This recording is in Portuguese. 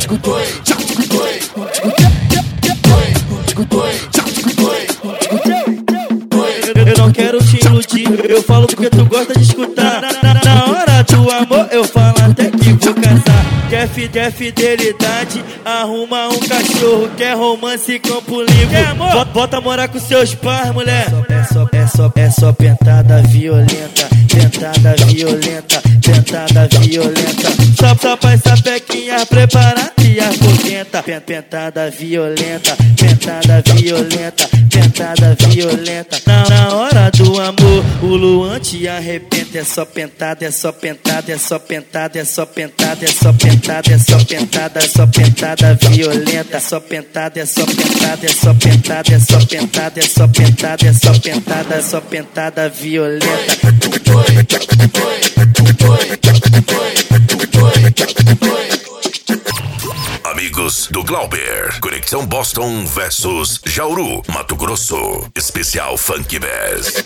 Eu não quero te iludir, eu falo porque tu gosta de escutar. Na hora do amor eu falo até que vou casar. Quer fidelidade, arruma um cachorro. Quer romance, campo livre, quer amor? Bota morar com seus pais, mulher. É só pentada violenta. Pentada violenta, pentada violenta. Só pra essa pequinha preparar e a coquenta. Pentada violenta, pentada violenta, pentada violenta. Na hora do amor, o Luan te arrebenta. É só pentada, é só pentada, é só pentada, é só pentada, é só pentada, é só pentada, é só pentada violenta. Só pentada, é só pentada, é só pentada, é só pentada, é só pentada, é só pentada, é só pentada violenta. Amigos do Glauber, Conexão Boston versus Jauru, Mato Grosso, especial Funk Bass.